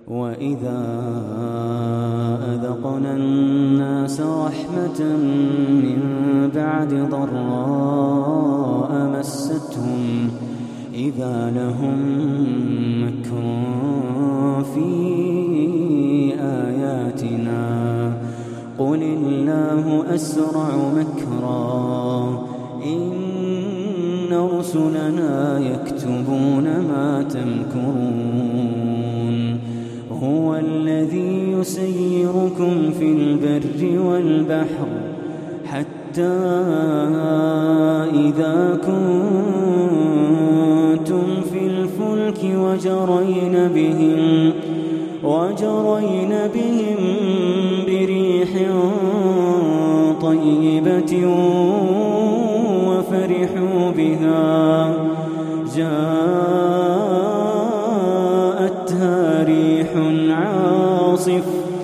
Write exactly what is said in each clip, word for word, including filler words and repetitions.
وإذا أذقنا الناس رحمة من بعد ضراء مستهم إذا لهم مكر في آياتنا قل الله أسرع مكرا إن رسلنا يكتبون ما تمكرون هو الذي يسيركم في البر والبحر حتى إذا كنتم في الفلك وجرين بهم وجرين بهم بريح طيبة وفرحوا بها جاءتها ريح عاصف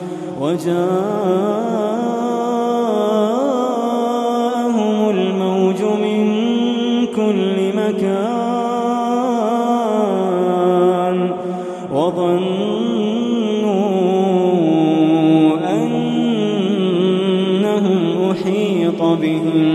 وجاءهم الموج من كل مكان وظنوا أنهم أحيط بهم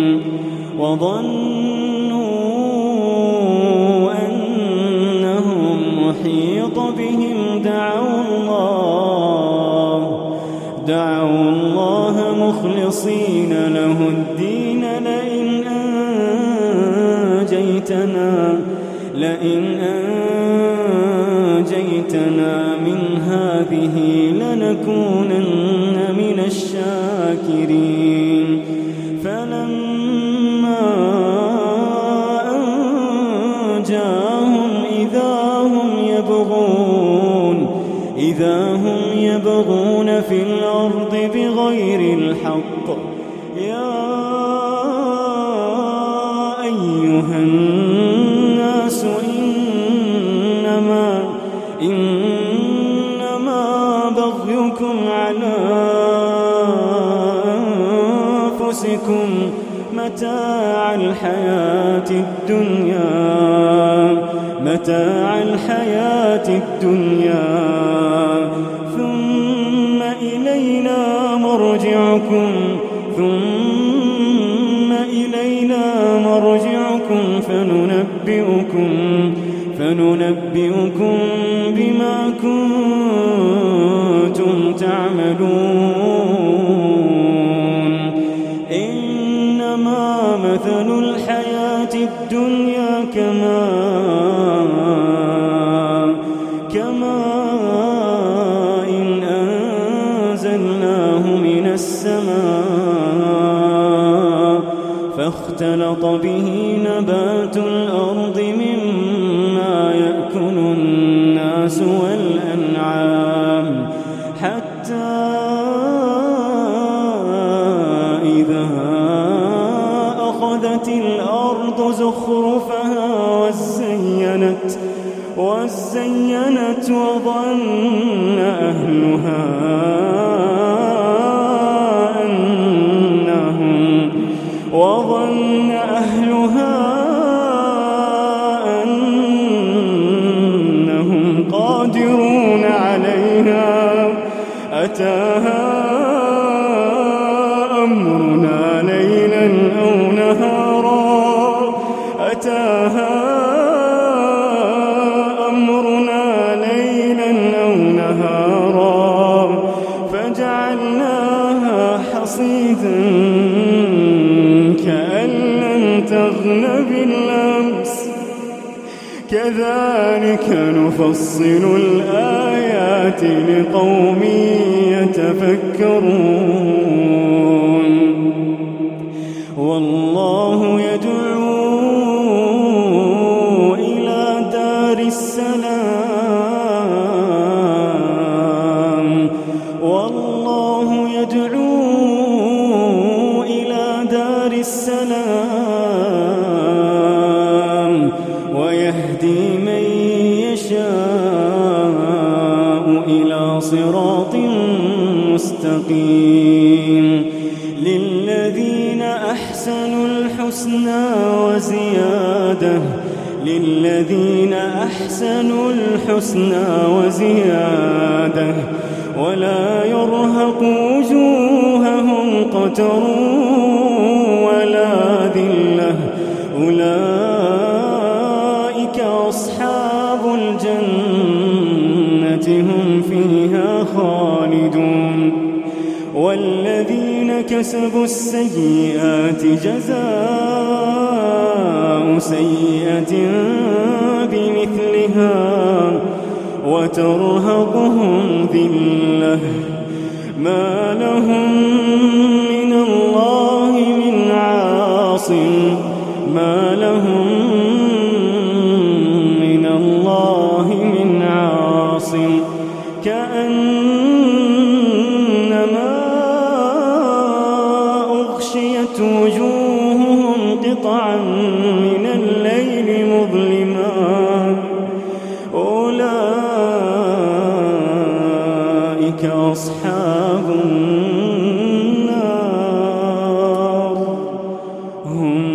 وظنوا أنهم أحيط بهم دعوا الله دعوا الله مخلصين له الدين لئن أنجيتنا لئن أنجيتنا من هذه لنكونن من الشاكرين فلما أنجاهم إذا هم يبغون إذا هم يبغون في الأرض بغير الحق يا أيها الناس إنما إنما بغيكم على أنفسكم متاع الحياة الدنيا متاع الحياة الدنيا ثم إلينا مرجعكم ثم إلينا مرجعكم فننبئكم فننبئكم بما كنتم تعملون إنما مثل الحياة الدنيا كماء كماء إن أنزلناه من السماء فاختلط به نبات الأرض مما يأكل الناس والأنعام حتى إذا أخذت الأرض زخرفها وزينت وزينت وظن أهلها أنهم وظن أهلها أنهم قادرون عليها أتاها أمرنا ليلا أو نهارا أتاها أمرنا ليلا أو نهارا فجعلناها حصيدا كأن لم تغن بالأمس كذلك نفصل الآيات لقوم يتفكرون والله يدعو إلى دار السلام والله يدعو إلى دار السلام ويهدي من يشاء إلى صراط مستقيم للذين أحسنوا الحسنى وزيادة للذين أحسنوا الحسنى وزيادة مقتر ولا ذلة أولئك أصحاب الجنة هم فيها خالدون والذين كسبوا السيئات جزاء سيئة بمثلها وترهقهم ذلة ما لهم من الله من عاصم ما لهم من الله من عاصم كأنما أغشيت وجوههم قطعا من الليل مظلما أولئك أصحاب النار هم